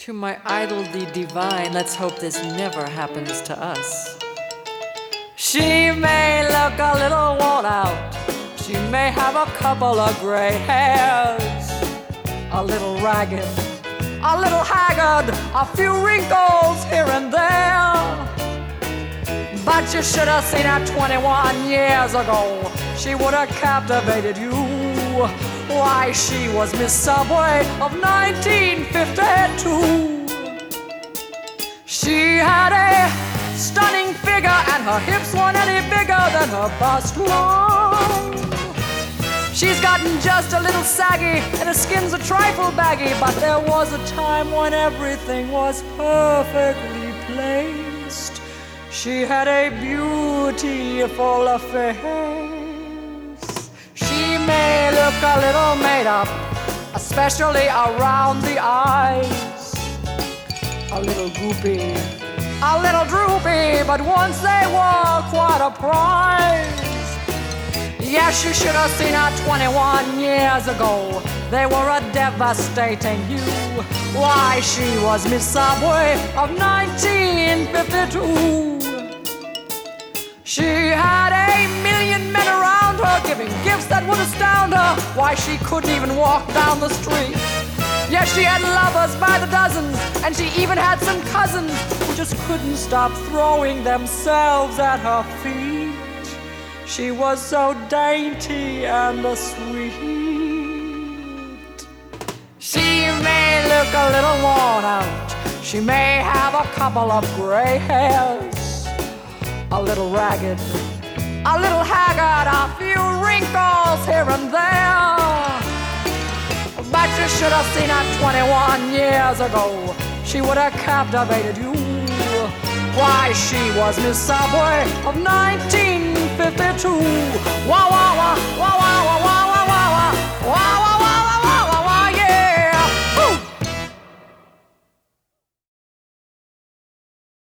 To my idol, the divine, let's hope this never happens to us. She may look a little worn out, she may have a couple of gray hairs, a little ragged, a little haggard, a few wrinkles here and there. But you should have seen her 21 years ago. She would have captivated you. Why, she was Miss Subway of 1952. She had a stunning figure and her hips weren't any bigger than her bust line. She's gotten just a little saggy and her skin's a trifle baggy, but there was a time when everything was perfectly placed. She had a beautiful face. She may look a little made up, especially around the eyes. A little goopy, a little droopy, but once they were quite a prize. Yes, you should have seen her 21 years ago. They were a devastating you. Why, she was Miss Subway of 1952. She had 1,000,000 men around her, giving gifts that would astound her. Why, she couldn't even walk down the street. Yes, she had lovers by the dozens, and she even had some cousins who just couldn't stop throwing themselves at her feet. She was so dainty and sweet. She may look a little worn out, she may have a couple of gray hairs, a little ragged, a little haggard, a few wrinkles here and there. But you should have seen her 21 years ago. She would have captivated you. Why, she was Miss Subway of 1952. Wah, wah, wah.